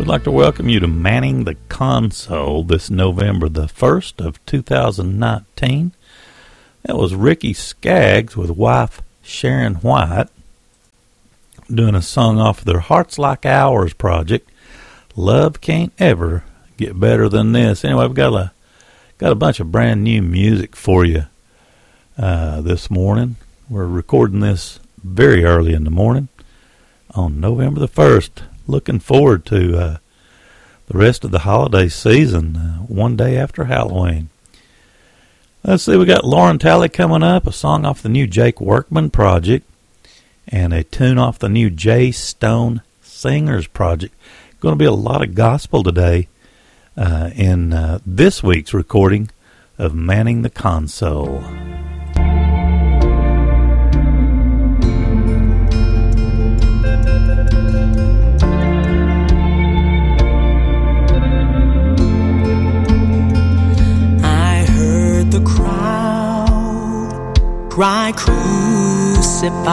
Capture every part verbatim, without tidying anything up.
We'd like to welcome you to Manning the Console this November the first of two thousand nineteen. That was Ricky Skaggs with wife Sharon White doing a song off of their Hearts Like Ours project. Love can't ever get better than this. Anyway, we've got a, got a bunch of brand new music for you uh, this morning. We're recording this very early in the morning on November the first. Looking forward to uh, the rest of the holiday season, uh, one day after Halloween. Let's see, we got Lauren Talley coming up, a song off the new Jake Workman project, and a tune off the new Jay Stone Singers project. Going to be a lot of gospel today uh, in uh, this week's recording of Manning the Console. Cry, crucify.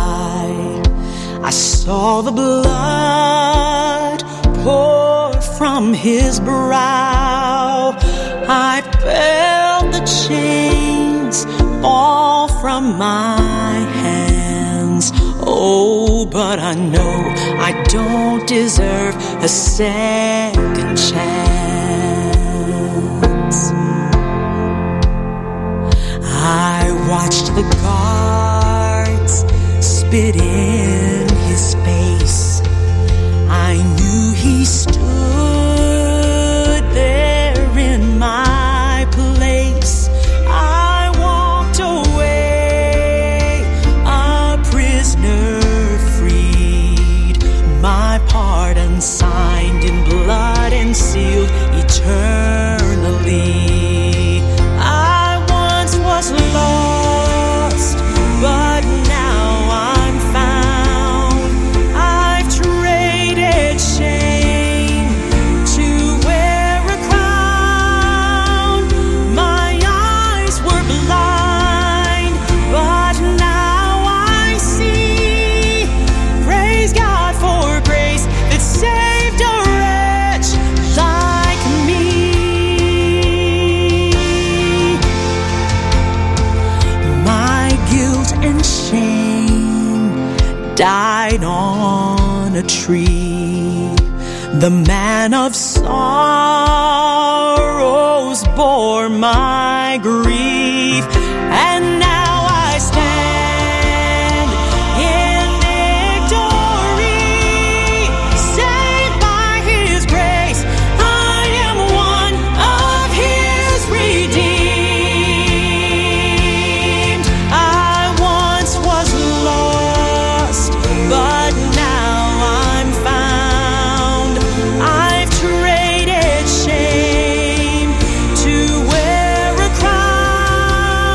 I saw the blood pour from his brow. I felt the chains fall from my hands. Oh, but I know I don't deserve a second chance. I watched the guards spit in his face. I knew he stood there in my place. I walked away, a prisoner freed, my pardon signed in blood and sealed eternally. Was lost, but now I'm found. I've traded shame to wear a crown. My eyes were blind, but now I see. Praise God for grace that saved a wretch like me. And shame died on a tree. The man of sorrows bore my grief, and now I stand in victory, saved by his grace. I am one of his redeemed. I was lost, but now I'm found. I've traded shame to wear a crown.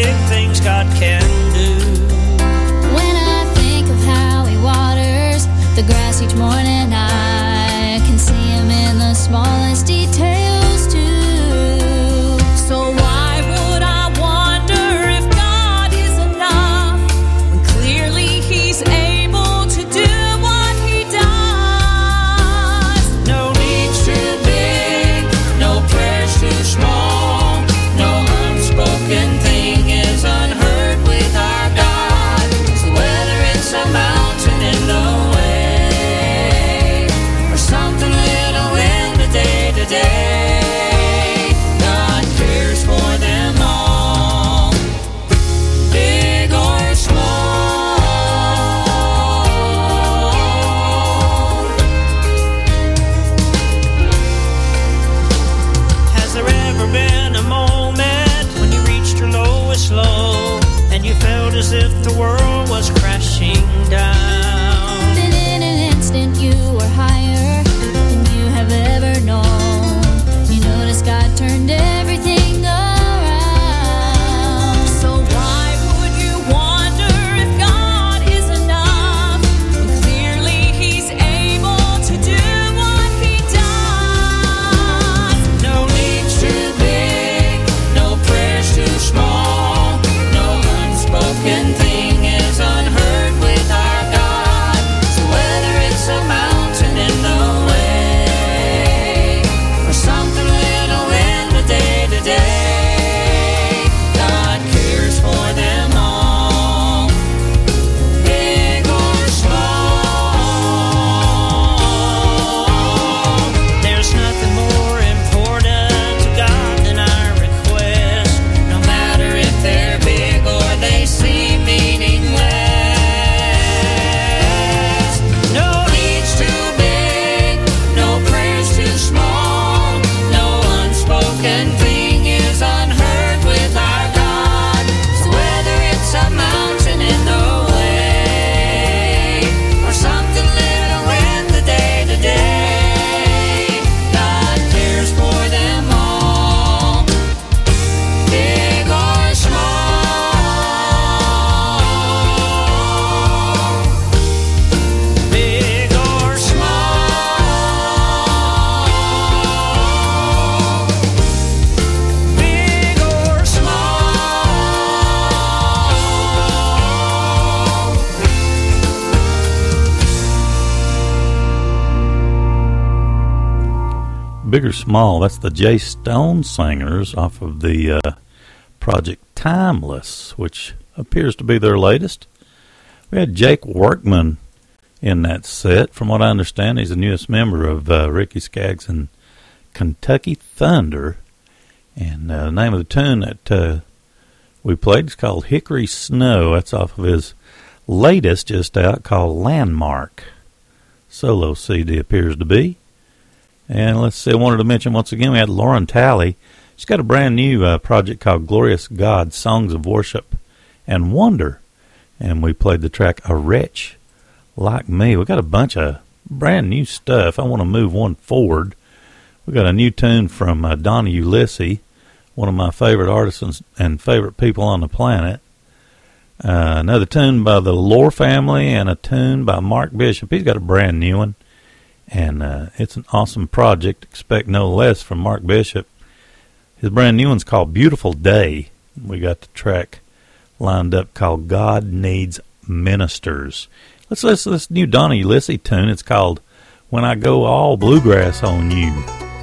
big things God can do. When I think of how he waters the grass each morning, I can see him in the smallest details too. So why would I wonder if God is enough when clearly he's able to do what he does? No needs too big, no prayers too small, no unspoken thing is unheard with our God. So whether it's a mountain in the way or something little in the day to day, God cares for them all, big or small. Has there ever been a moment when you reached your lowest low and you felt as if the world was crashing down? Then in an instant you were higher than you have ever known. You noticed God turned everything around. So why would you wonder if God is enough when clearly he's able to do what he does? No needs too big, no prayers too small, no unspoken thing is unheard with our God. So whether it's a mountain in the way or something little in the day to day, God cares for them all, big or small. There's nothing more important to God than our request, no matter if they're big or they seem meaningless. No needs too big, no prayers too small, no unspoken thing is unheard with our God. So whether it's a mountain in the way or something little in the day to day, God cares for them all, big or small, big or small, big or small. Big or Small, that's the Jay Stone Singers off of the uh, Project Timeless, which appears to be their latest. We had Jake Workman in that set. From what I understand, he's the newest member of uh, Ricky Skaggs and Kentucky Thunder. And uh, the name of the tune that uh, we played is called Hickory Snow. That's off of his latest, just out, called Landmark. Solo C D appears to be. And let's see, I wanted to mention once again, we had Lauren Talley. She's got a brand new uh, project called Glorious God, Songs of Worship and Wonder. And we played the track A Wretch Like Me. We got a bunch of brand new stuff. I want to move one forward. We got a new tune from uh, Donnie Ulysses, one of my favorite artists and favorite people on the planet. Uh, another tune by the Lore Family and a tune by Mark Bishop. He's got a brand new one. And uh, it's an awesome project. Expect no less from Mark Bishop. His brand new one's called Beautiful Day. We got the track lined up called God Needs Ministers. Let's listen to this new Donnie Ulysses tune. It's called When I Go All Bluegrass on You.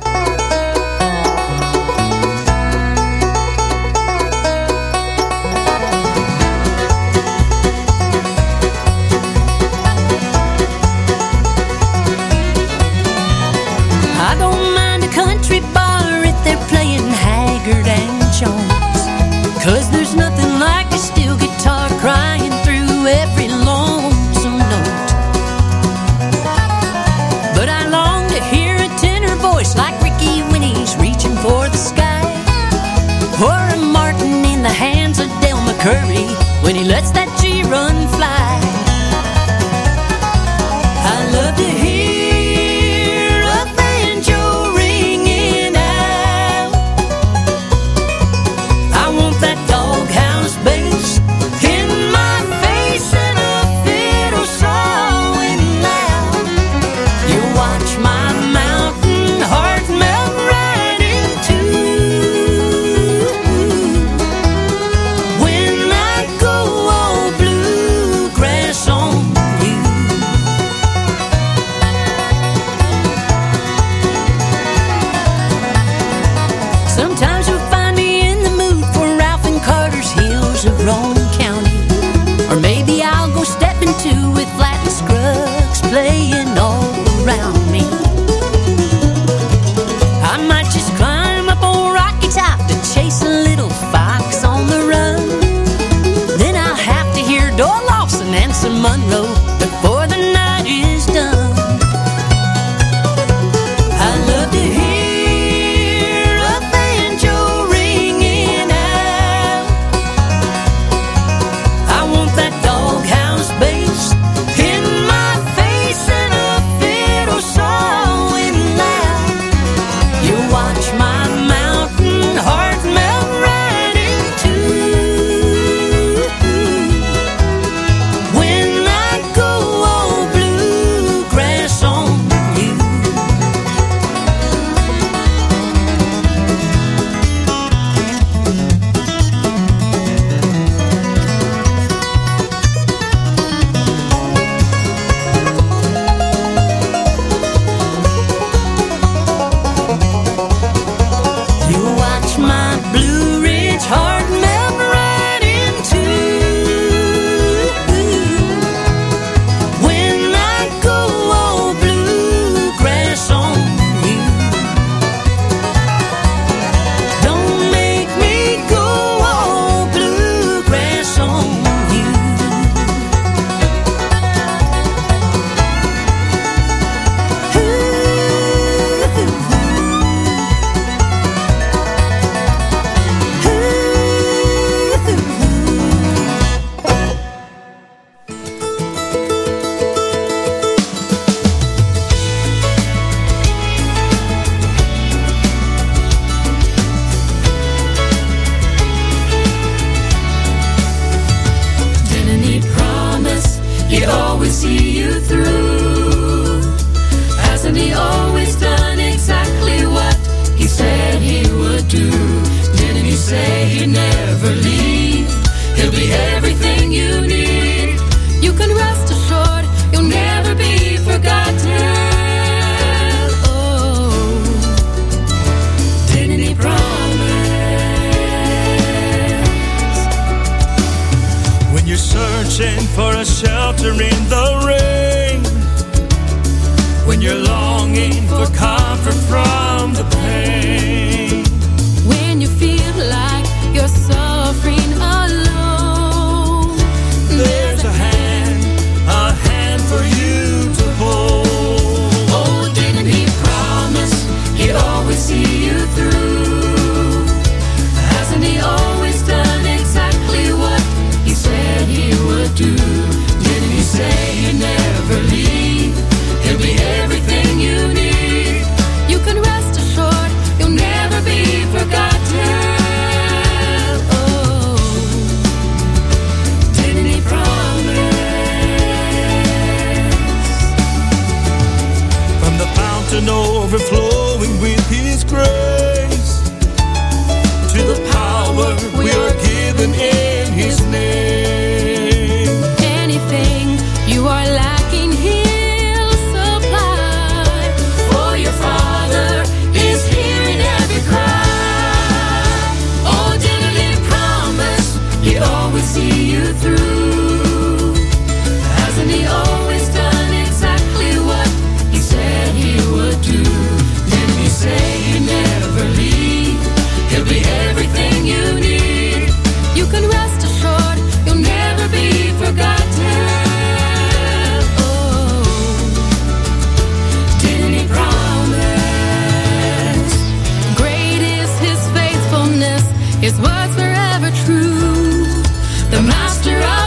I don't mind a country bar if they're playing Haggard and Jones, 'cause there's nothing like a steel guitar crying through every lonesome note. But I long to hear a tenor voice like Ricky when he's reaching for the sky, or a Martin in the hands of Del McCurry when he lets that G run fly. I love to hear a banjo ringing out. I want that doghouse Monroe before the night is done. I love to hear a banjo ringing out. I want that doghouse bass in my face and a fiddle sawing loud. You watch my mountain heart melt right in two when I go all bluegrass on you. You watch my Blue Ridge heart melt right in two when I go all bluegrass on you. Don't make me go all bluegrass on you. Didn't he promise he'd always see you through? Hasn't he always done exactly what he said he would do? Didn't he say he'd never leave? He'll be everything you need. You can rest assured you'll never be forgotten. Oh, didn't he promise? When you're searching for a shelter in the rain, when you're longing for comfort from the pain, When you feel like you're suffering alone, there's a hand, a hand for you to hold. oh, didn't he promise he'd always see you through? Hasn't he always done exactly what he said he would do? Didn't he say he'd never leave? He'll be everything you need. You can rest assured you'll never be forgotten. Oh, didn't he promise? From the fountain overflowing with his grace, to the power we are given in his name. Anything you are lacking, he'll supply. For your Father is hearing every cry. Oh, didn't he promise he'd always see you through? Hasn't he always done exactly what he said he would do? Didn't he say he'd never leave? He'll be everything you need. You can rest assured you'll never be forgotten. Oh, didn't he promise? Great is his faithfulness, his words forever true. The master of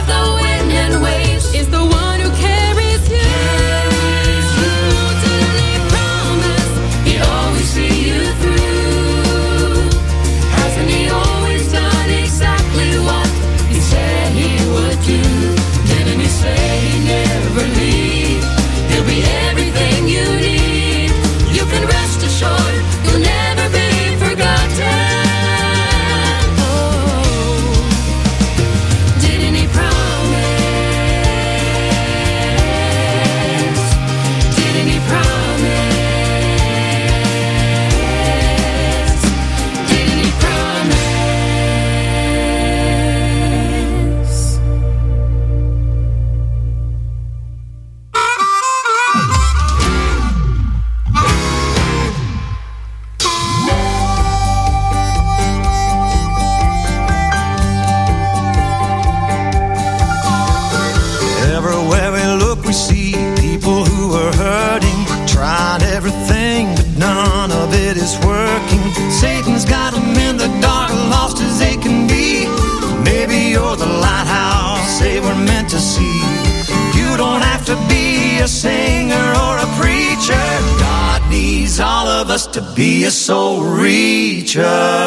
say we're meant to see. You don't have to be a singer or a preacher. God needs all of us to be a soul reacher.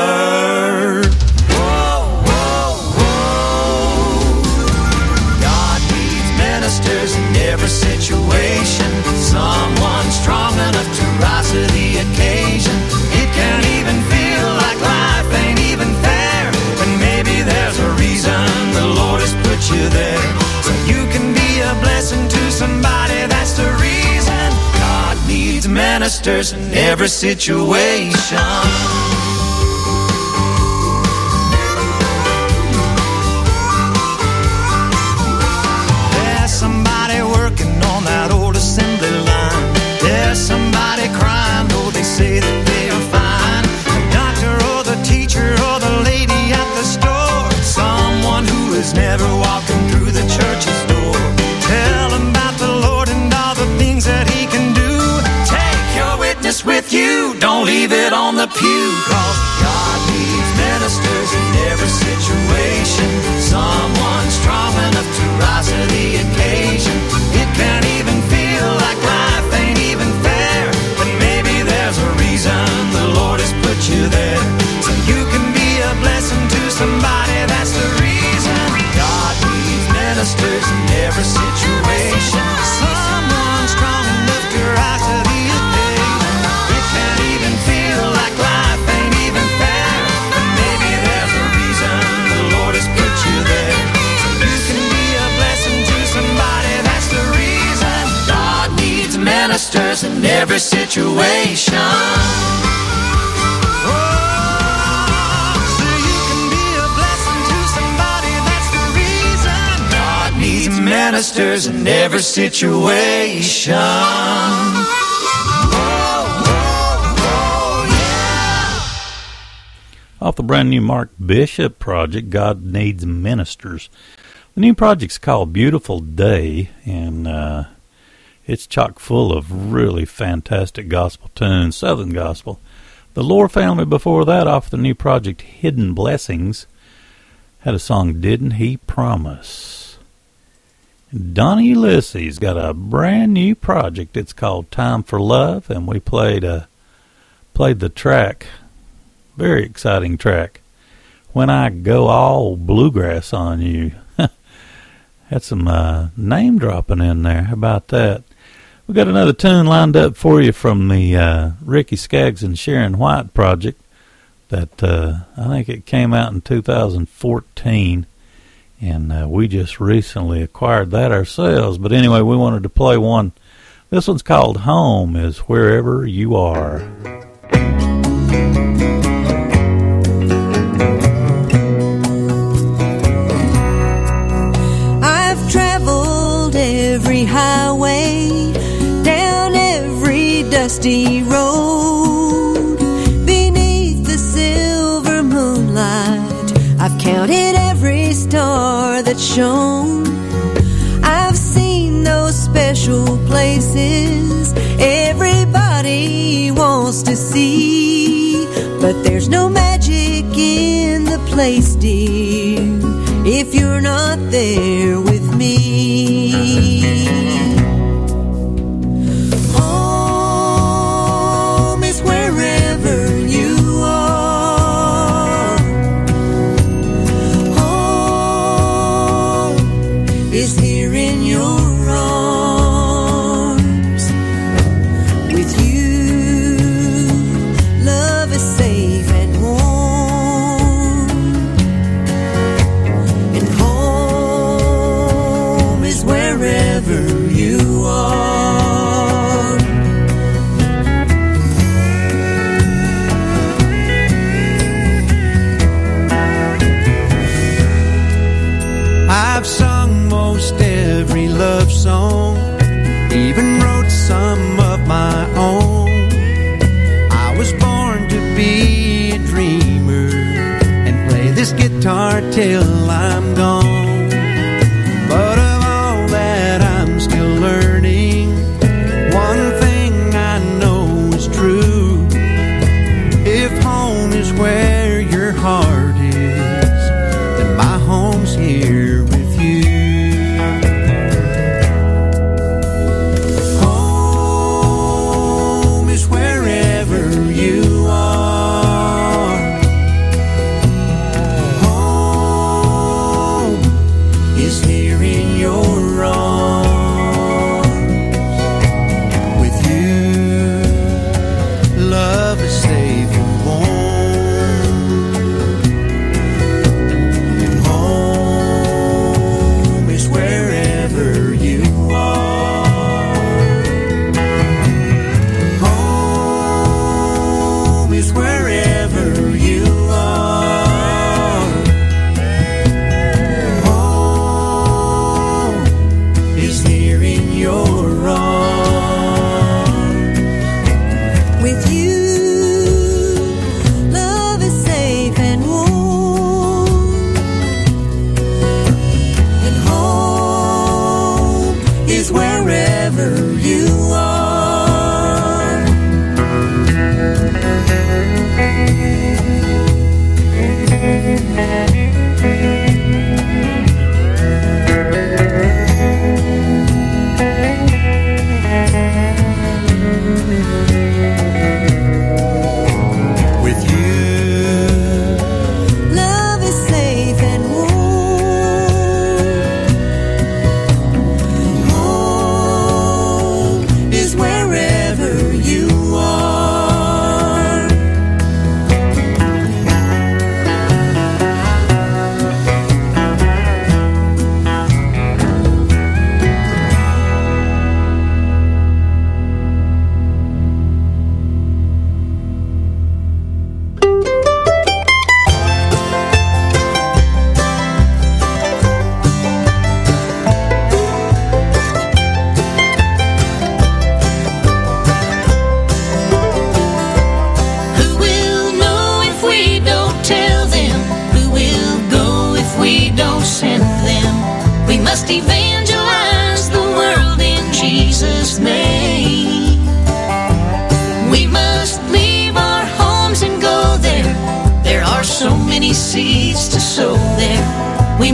Whoa, whoa, whoa. God needs ministers in every situation. Someone strong enough to rise to the occasion. It can even feel like life ain't even fair, but maybe there's a reason the Lord has put you there, so you can be a blessing to somebody. That's the reason God needs ministers in every situation. There's somebody working on that old assembly line. There's somebody crying, though they say that they are fine. The doctor or the teacher or the lady at the store. Someone who is never walking through the church's door. Tell them about the Lord and all the things that He can do. Take your witness with you, don't leave it on the pew. Cause God needs ministers in every situation. Someone strong enough to rise to the occasion. It can't even feel like life ain't even fair, but maybe there's a reason the Lord has put you there, so you can be a blessing to somebody. That's the reason God needs ministers in every situation. Someone strong enough to rise to the occasion. It can't even feel like life ain't even fair, but maybe there's a reason the Lord has put you there, so you can be a blessing to somebody. That's the reason God needs ministers in every situation. Ministers in every situation. Whoa, whoa, whoa, yeah. Off the brand new Mark Bishop project, God Needs Ministers. The new project's called Beautiful Day, and uh, it's chock full of really fantastic gospel tunes, Southern gospel. The Lore family before that, off the new project Hidden Blessings, had a song, Didn't He Promise? Donnie Ulysses got a brand new project. It's called Time for Love, and we played uh, played the track, very exciting track, When I Go All Bluegrass on You. Had some uh, name dropping in there. How about that? We got another tune lined up for you from the uh, Ricky Skaggs and Sharon White project that uh, I think it came out in two thousand fourteen. And uh, we just recently acquired that ourselves. But anyway, we wanted to play one. This one's called Home Is Wherever You Are. I've traveled every highway, down every dusty road, beneath the silver moonlight. I've counted every star that shone. I've seen those special places everybody wants to see, but there's no magic in the place, dear, if you're not there with me. Home is wherever you are. Home is here in your arms. With you, love is safe and warm. And home is wherever you are. I've sung most every love song, even wrote some of my own. I was born to be a dreamer and play this guitar till I'm gone. But of all that I'm still learning, one thing I know is true. If home is where your heart is, then my home's here with you.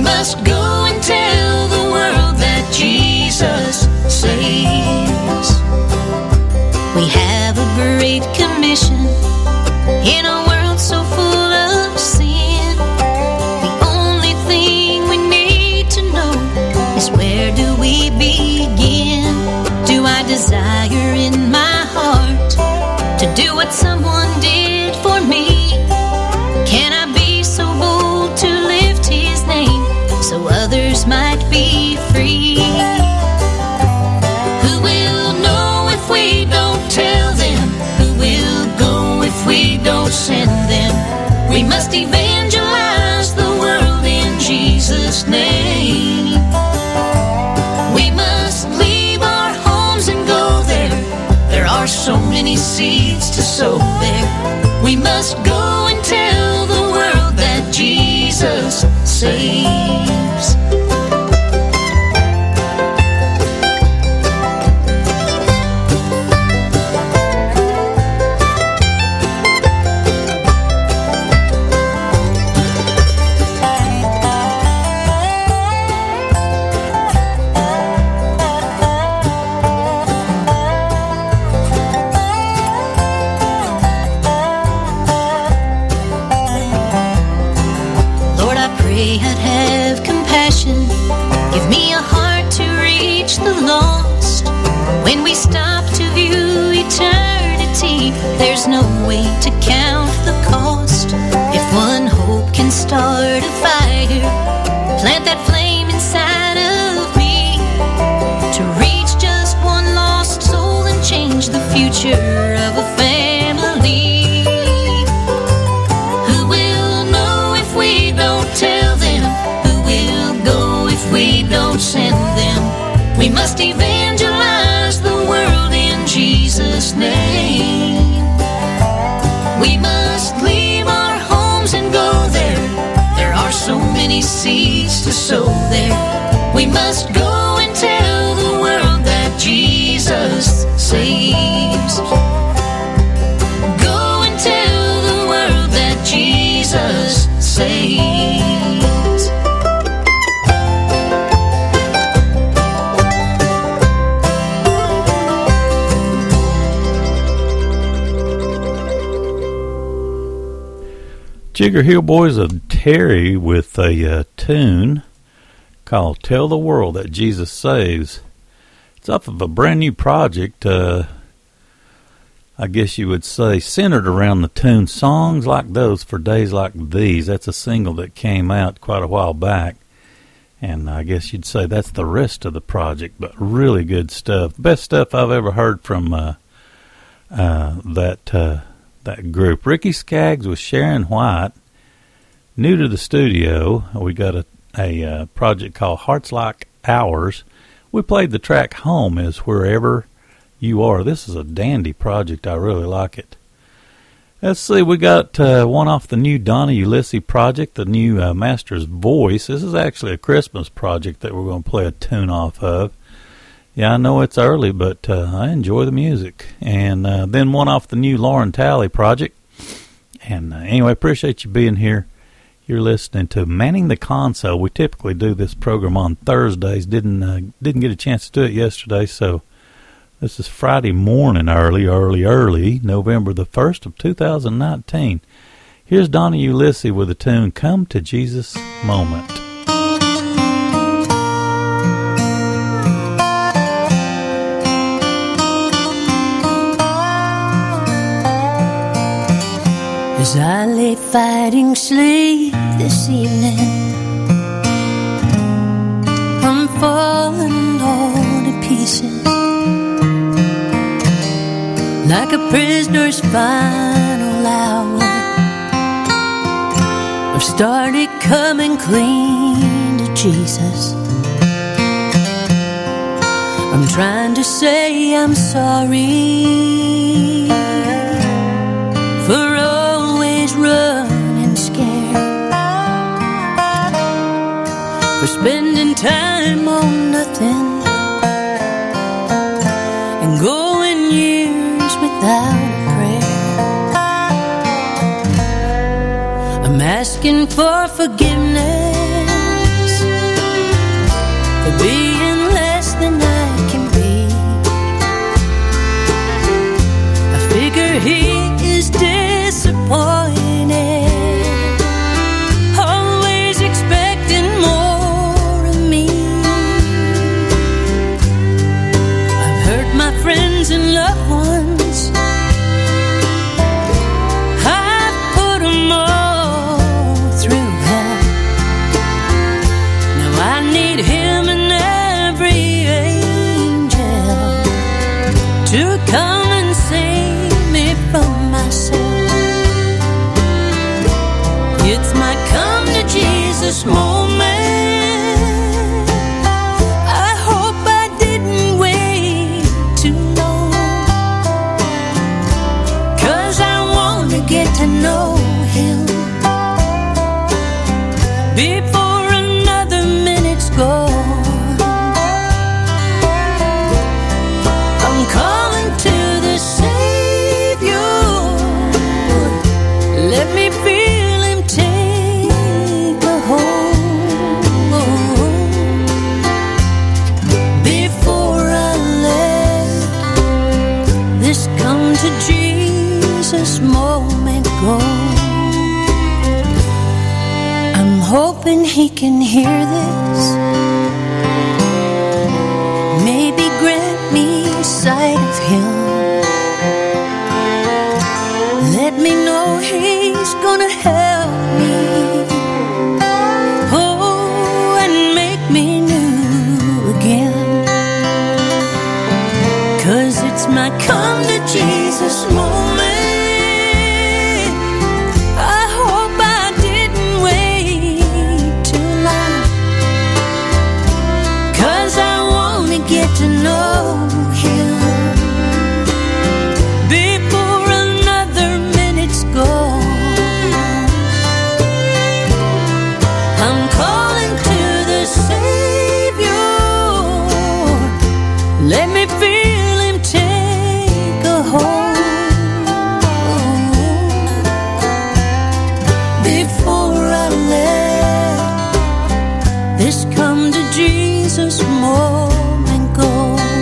must go and tell the world that Jesus saves. We have a great commission in a world so full of sin. The only thing we need to know is, where do we begin? Do I desire in my heart to do what someone did for me? Can I be so bold to lift His name so others might be free? Who will know if we don't tell them? Who will go if we don't send them? We must evangelize the world in Jesus' name. We must leave our homes and go there. There are so many seeds to sow there. We must go and tell the world that Jesus saves. I'd have compassion. Give me a heart to reach the lost. When we stop to view eternity, there's no way to count the cost. If one hope can start a fire, plant that flame inside of me to reach just one lost soul and change the future of a family. Who will know if we don't tell them? Who will go if we don't send them? We must evangelize the world in Jesus' name. We must leave our homes and go there. There are so many seeds to sow there. We must go and tell the world that Jesus saves. Go and tell the world that Jesus saves. Jigger Hill Boys of Terry with a uh, tune called Tell the World That Jesus Saves. It's off of a brand new project, uh, I guess you would say, centered around the tune Songs Like Those for Days Like These. That's a single that came out quite a while back, and I guess you'd say that's the rest of the project, but really good stuff. Best stuff I've ever heard from uh, uh, that uh, that group. Ricky Skaggs with Sharon White. New to the studio, we got a, a uh, project called Hearts Like Ours. We played the track Home as Wherever You Are. This is a dandy project. I really like it. Let's see, we got uh, one off the new Donna Ulisse project, the new uh, Master's Voice. This is actually a Christmas project that we're going to play a tune off of. Yeah, I know it's early, but uh, I enjoy the music. And uh, then one off the new Lauren Talley project. And uh, anyway, appreciate you being here. You're listening to Manning the Console. We typically do this program on Thursdays. Didn't uh, didn't get a chance to do it yesterday, so this is Friday morning, early, early, early, November the first of two thousand nineteen. Here's Donna Ulisse with the tune Come to Jesus Moment. As I lay fighting sleep this evening, I'm falling all to pieces, like a prisoner's final hour. I've started coming clean to Jesus. I'm trying to say I'm sorry for always running scared, for spending time on nothing and going years without a prayer. I'm asking for forgiveness being less than I can be. I figure he is disappointed, always expecting more of me. I've hurt my friends and loved ones, I've put them all through hell. Now I need him and every angel to come and save me from myself. It's my come to Jesus moment. I hope I didn't wait too long, 'cause I want to get to know him before another minute's gone. I'm calling to the Savior. Let me feel him take a hold before I let this come to Jesus moment go. I'm hoping he can hear this, maybe grant me sight of him. Let me know he's gonna help me, oh, and make me new again. 'Cause it's my come to Jesus moment. I hope I didn't wait too long, 'cause I want to get to know him before another minute's gone. I'm calling to the Savior. Let me feel him take a hold before I let this come to Jesus moment go.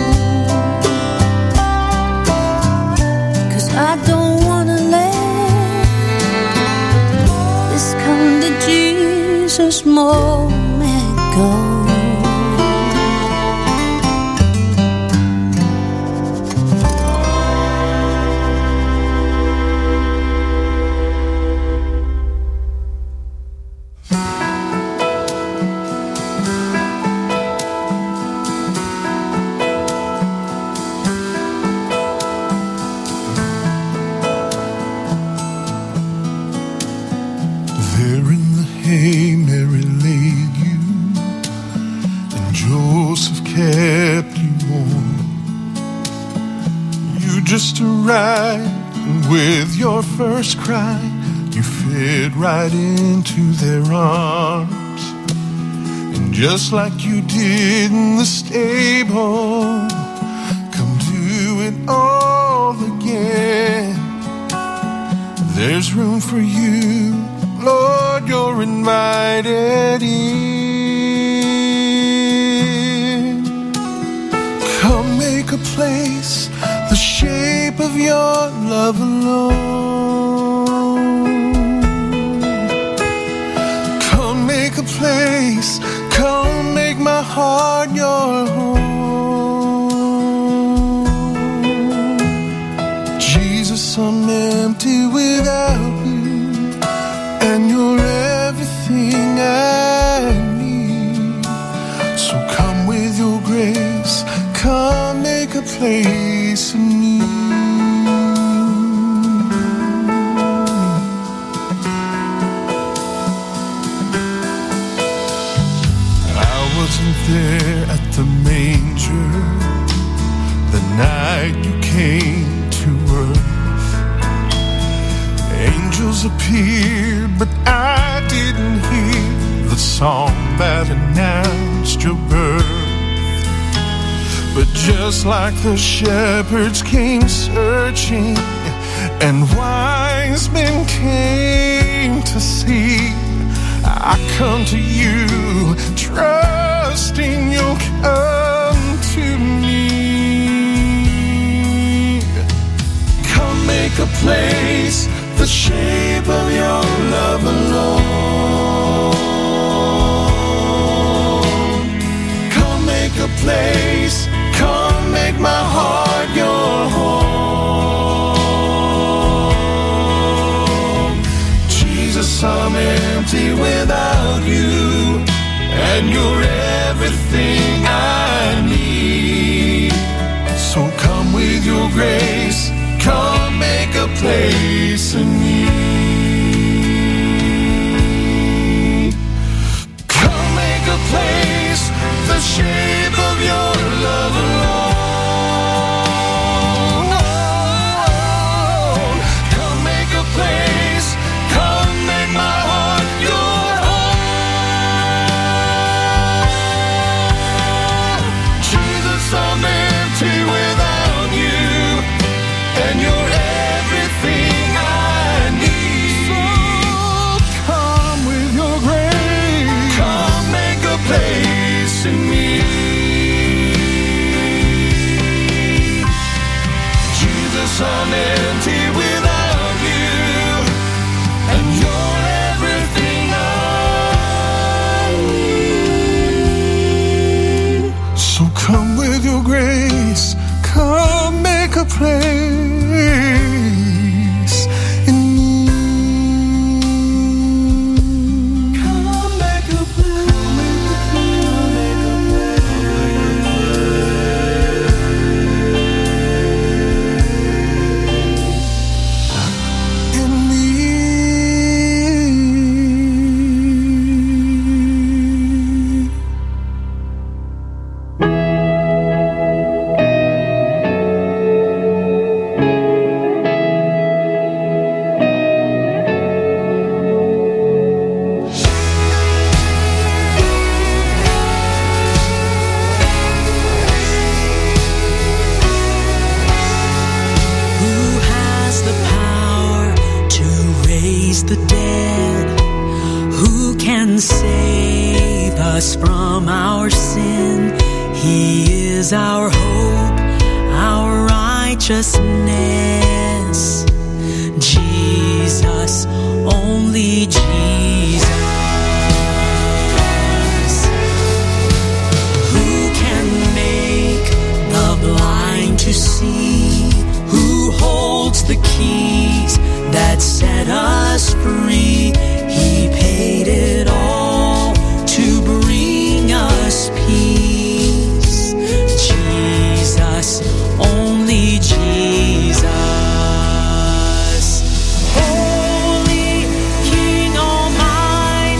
'Cause I don't wanna let this come to Jesus moment go. There in the hay Mary laid you, and Joseph kept you warm. You just arrived, and with your first cry, you fit right into their arms. And just like you did in the stable, come do it all again. There's room for you, Lord, you're invited in. Come make a place the shape of your love alone. Come make a place, come make my heart your home. Jesus, I'm empty without you, and you're everything I need. So come with your grace, come make a place in me. I wasn't there at the manger the night you came to earth. Angels appeared, but I didn't hear the song that announced your birth. But just like the shepherds came searching, and wise men came to see, I come to you, trusting you'll place, the shape of your love alone. Come make a place, come make my heart your home. Jesus, I'm empty without you, and you're everything I need. So come with your grace, come make a place in me. Come make a place, the shape of your love alone. Come make a place, come make my heart your home. Jesus, I'm empty without you, and you're everything I need. So come with your grace, come make a place in me. Jesus, I'm empty without you, and you're everything I need. So come with your grace, come make a place in me. Come make a place, make a place in me. Who has the power to raise the dead? Who can save us from our sin? He is our hope, our righteousness. Jesus, only Jesus. Who can make the blind to see? Who holds the keys that set us free? He paid it all to bring us peace. Jesus, only Jesus. Holy King Almighty,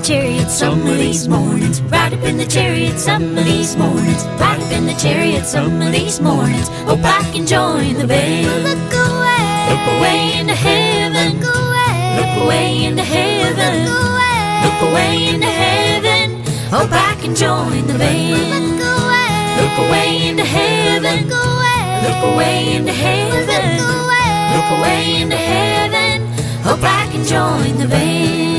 chariot some of these mornings. Ride up in the chariot some of these mornings. Ride up in the chariot some of these mornings. Hope I can join the band. Look away, look away into heaven. Look away, look away into heaven. Look away, look away into heaven. Hope I can join the band. Look away, look away into heaven. Look away, look away into heaven. Look away, look away into heaven. Hope I can join the band.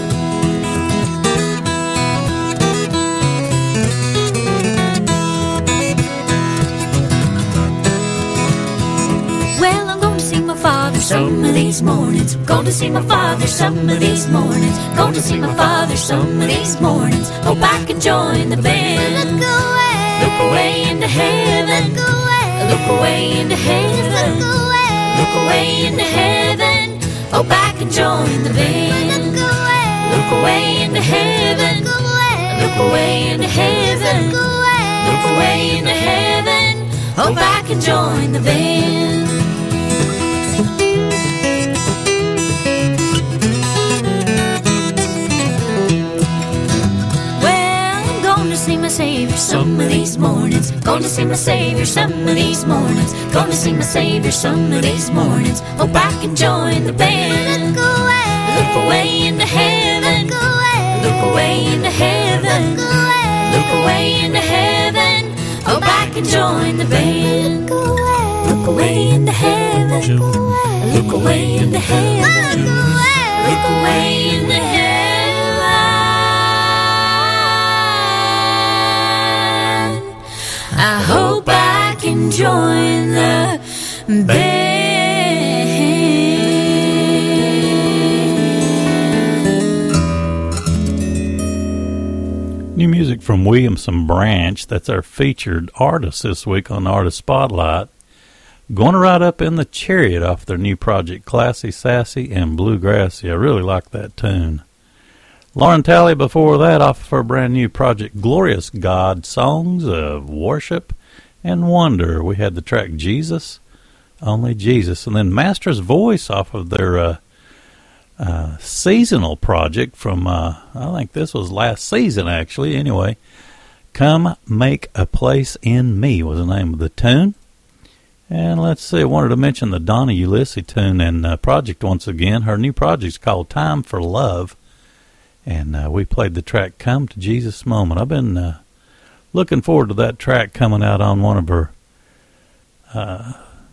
Well, I'm going to see my father some of these mornings. Going to see my father some of these mornings. Going to see my father some of these mornings. Hope I can join the band. Look away, look away into heaven. Look away, look away into heaven. Look away, look away into heaven. Hope I can join the band. Look away, look away into heaven. Look away, look away into heaven. Look away, look away into heaven. Hope I can join the band. See my Savior some of these mornings. Going to see my Savior some of these mornings. Going to see my Savior some of these mornings. Hope I can join the band. Look away, look away into heaven. Look away, look away into heaven. Look away, look away into heaven. Hope I can join the band. Look away, look away into heaven. Look away, look away into heaven. Look away into heaven. I hope I can join the band. New music from Williamson Branch. That's our featured artist this week on Artist Spotlight. Going to ride up in the chariot off their new project, Classy, Sassy, and Bluegrassy. I really like that tune. Lauren Talley before that off of her brand new project, Glorious God, Songs of Worship and Wonder. We had the track Jesus, Only Jesus. And then Master's Voice off of their uh, uh, seasonal project from, uh, I think this was last season actually. Anyway, Come Make a Place in Me was the name of the tune. And let's see, I wanted to mention the Donna Ulysses tune and uh, project once again. Her new project's called Time for Love. And uh, we played the track Come to Jesus Moment. I've been uh, looking forward to that track coming out on one of her uh,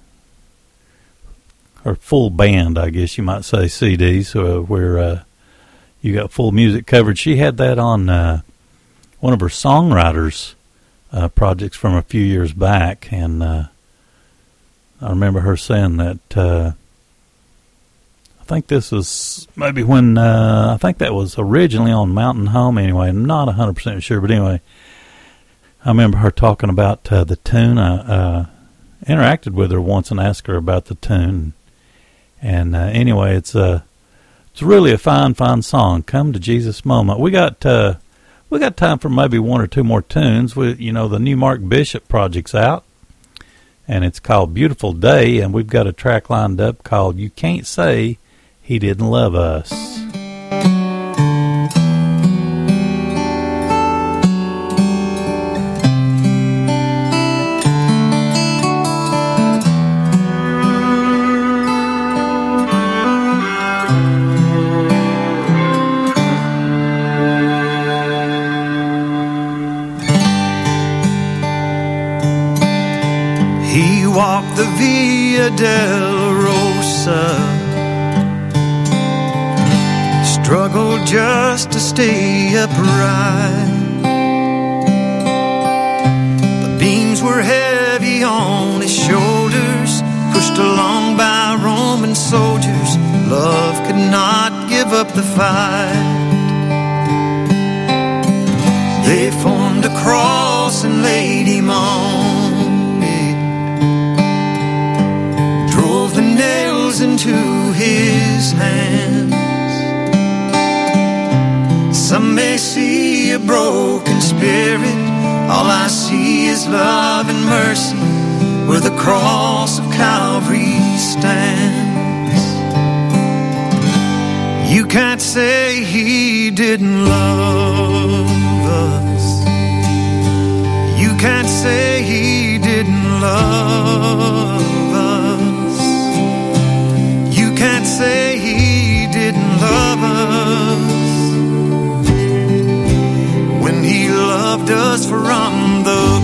her full band, I guess you might say, C Ds, uh, where uh, you got full music covered. She had that on uh, one of her songwriters uh, projects from a few years back, and uh, I remember her saying that uh, I think this was maybe when, uh, I think that was originally on Mountain Home anyway. I'm not one hundred percent sure, but anyway, I remember her talking about uh, the tune. I uh, interacted with her once and asked her about the tune. And uh, anyway, it's uh, it's really a fine, fine song, Come to Jesus Moment. We got uh, we got time for maybe one or two more tunes. We, you know, the new Mark Bishop project's out, and it's called Beautiful Day, and we've got a track lined up called You Can't Say He Didn't Love Us. He walked the Via Dolorosa, struggled just to stay upright. The beams were heavy on his shoulders, pushed along by Roman soldiers. Love could not give up the fight. They formed a cross and laid him on it, drove the nails into his hands. Some may see a broken spirit, all I see is love and mercy where the cross of Calvary stands. You can't say he didn't love us. You can't say he didn't love us. You can't say he didn't love us when he loved us from the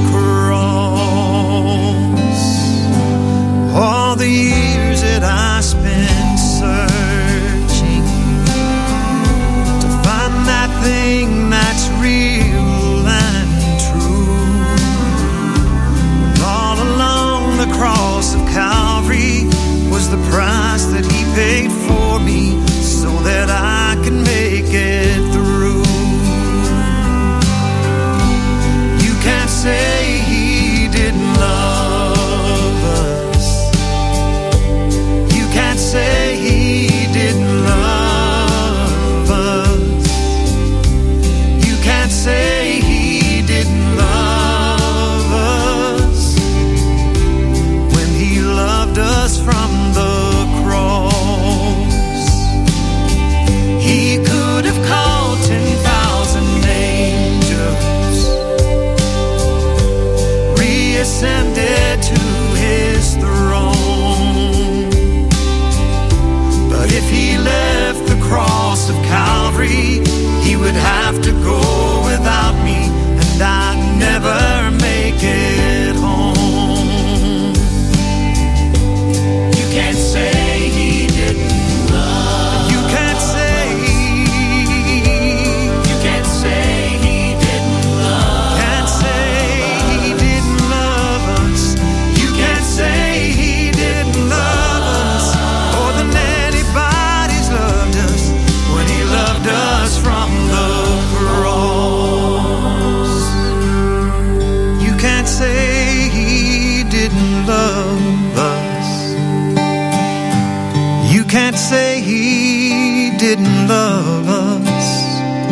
cross. All the years that I spent searching to find that thing that's real and true, all along the cross of Calvary was the price that he paid for me so that I could make it through. You can't say he didn't love us. You can't say he didn't love us. You can't say he didn't love us when he loved us from the cross. He could have called ten thousand angels, reascended to his throne, but if he left the cross of Calvary, he would have to go without me, and I'd never make it home. You can't say he didn't love. You can't say. You can't say he didn't love. Can't say he didn't love us. You can't say he didn't love us more than anybody's loved us when he loved us from the cross. You can't say he didn't love us. You can't say he didn't love us.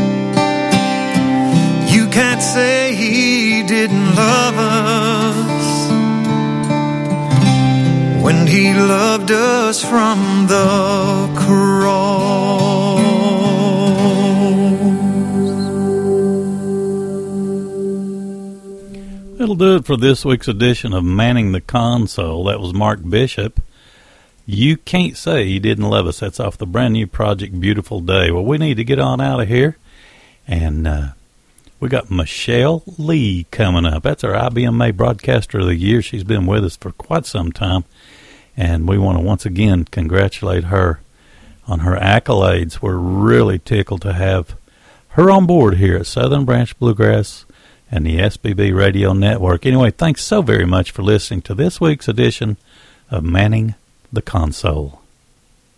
You can't say he didn't love us when he loved us from the cross. That'll do it for this week's edition of Manning the Console. That was Mark Bishop. You Can't Say He Didn't Love Us. That's off the brand new project, Beautiful Day. Well, we need to get on out of here. And uh, we got Michelle Lee coming up. That's our I B M A Broadcaster of the Year. She's been with us for quite some time. And we want to once again congratulate her on her accolades. We're really tickled to have her on board here at Southern Branch Bluegrass and the S B B Radio Network. Anyway, thanks so very much for listening to this week's edition of Manning the Console.